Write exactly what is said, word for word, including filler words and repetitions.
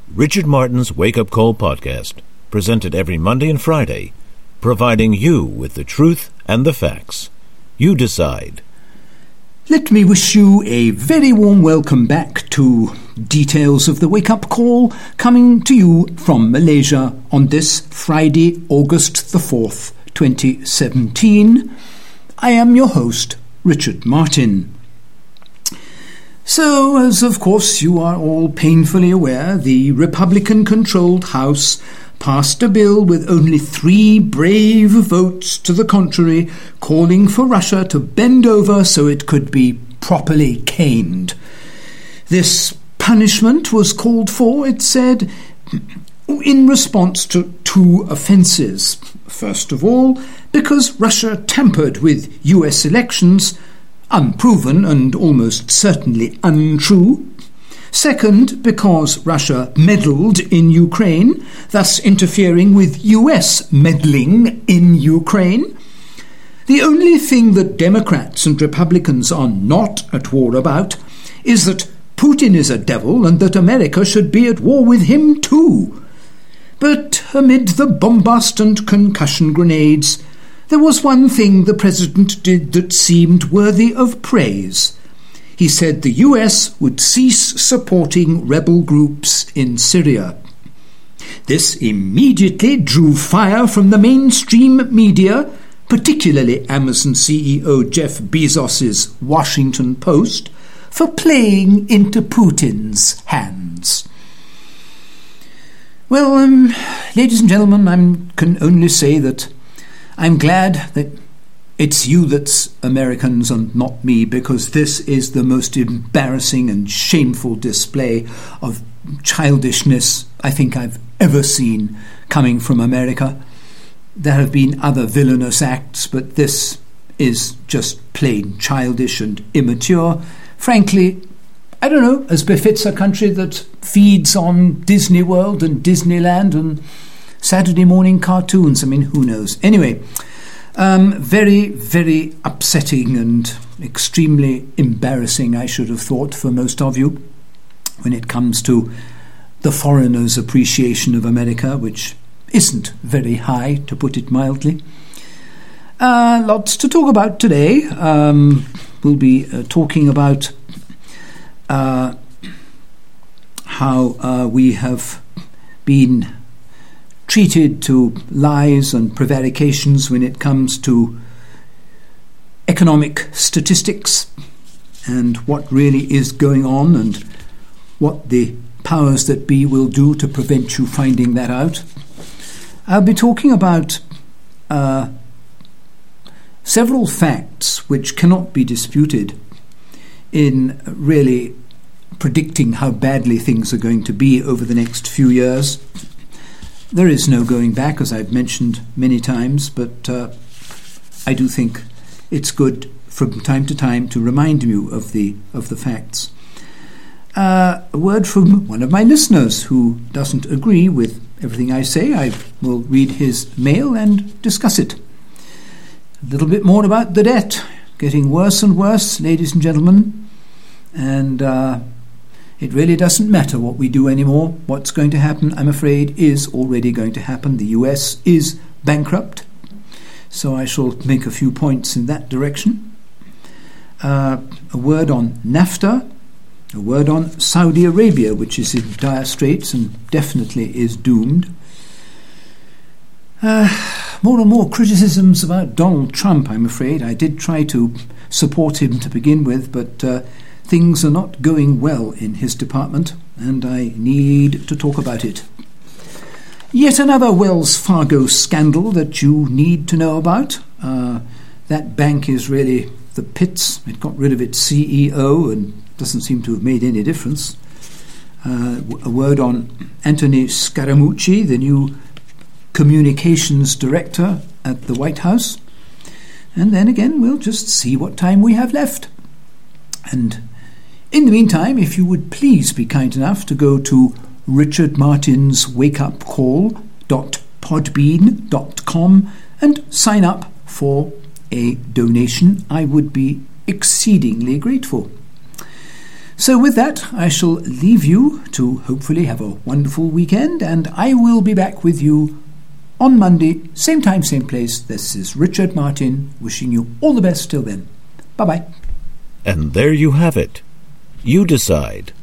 Richard Martin's Wake Up Call podcast, presented every Monday and Friday, providing you with the truth and the facts. You decide. Let me wish you a very warm welcome back to Details of the Wake Up Call, coming to you from Malaysia on this Friday, August the fourth, twenty seventeen. I am your host, Richard Martin. So, as of course you are all painfully aware, the Republican-controlled House passed a bill with only three brave votes to the contrary, calling for Russia to bend over so it could be properly caned. This punishment was called for, it said, in response to two offences. First of all, because Russia tampered with U S elections, unproven and almost certainly untrue. Second, because Russia meddled in Ukraine, thus interfering with U S meddling in Ukraine. The only thing that Democrats and Republicans are not at war about is that Putin is a devil and that America should be at war with him too. But amid the bombast and concussion grenades, there was one thing the President did that seemed worthy of praise. He said the U S would cease supporting rebel groups in Syria. This immediately drew fire from the mainstream media, particularly Amazon C E O Jeff Bezos's Washington Post, for playing into Putin's hands. Well, um, ladies and gentlemen, I can only say that I'm glad that it's you that's Americans and not me, because this is the most embarrassing and shameful display of childishness I think I've ever seen coming from America. There have been other villainous acts, but this is just plain childish and immature. Frankly, I don't know, as befits a country that feeds on Disney World and Disneyland and Saturday morning cartoons. I mean, who knows? Anyway, um, very, very upsetting and extremely embarrassing, I should have thought, for most of you when it comes to the foreigners' appreciation of America, which isn't very high, to put it mildly. Uh, lots to talk about today. Um, we'll be uh, talking about uh, how uh, we have been treated to lies and prevarications when it comes to economic statistics and what really is going on and what the powers that be will do to prevent you finding that out. I'll be talking about uh, several facts which cannot be disputed in really predicting how badly things are going to be over the next few years. There is no going back, as I've mentioned many times, but uh, I do think it's good from time to time to remind you of the of the facts. Uh, a word from one of my listeners who doesn't agree with everything I say. I will read his mail and discuss it. A little bit more about the debt. Getting worse and worse, ladies and gentlemen. And uh, it really doesn't matter what we do anymore. What's going to happen, I'm afraid, is already going to happen. The U S is bankrupt. So I shall make a few points in that direction. Uh, a word on NAFTA. A word on Saudi Arabia, which is in dire straits and definitely is doomed. Uh, more and more criticisms about Donald Trump, I'm afraid. I did try to support him to begin with, but uh, things are not going well in his department, and I need to talk about it. Yet another Wells Fargo scandal that you need to know about. Uh, that bank is really the pits. It got rid of its C E O and doesn't seem to have made any difference. Uh, a word on Anthony Scaramucci, the new communications director at the White House. And then again, we'll just see what time we have left. And in the meantime, if you would please be kind enough to go to richard martins wake up call dot podbean dot com and sign up for a donation, I would be exceedingly grateful. So with that, I shall leave you to hopefully have a wonderful weekend, and I will be back with you on Monday, same time, same place. This is Richard Martin, wishing you all the best till then. Bye-bye. And there you have it. You decide.